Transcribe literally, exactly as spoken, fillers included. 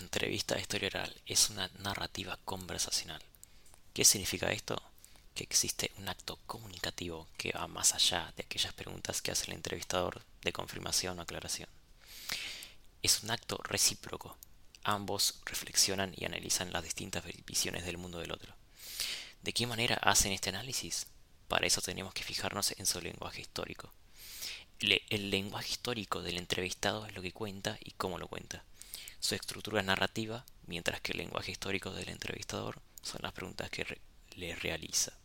entrevista de historia oral es una narrativa conversacional. ¿Qué significa esto? Que existe un acto comunicativo que va más allá de aquellas preguntas que hace el entrevistador de confirmación o aclaración. Es un acto recíproco. Ambos reflexionan y analizan las distintas visiones del mundo del otro. ¿De qué manera hacen este análisis? Para eso tenemos que fijarnos en su lenguaje histórico. Le- el lenguaje histórico del entrevistado es lo que cuenta y cómo lo cuenta. Su estructura es narrativa, mientras que el lenguaje histórico del entrevistador son las preguntas que re- le realiza.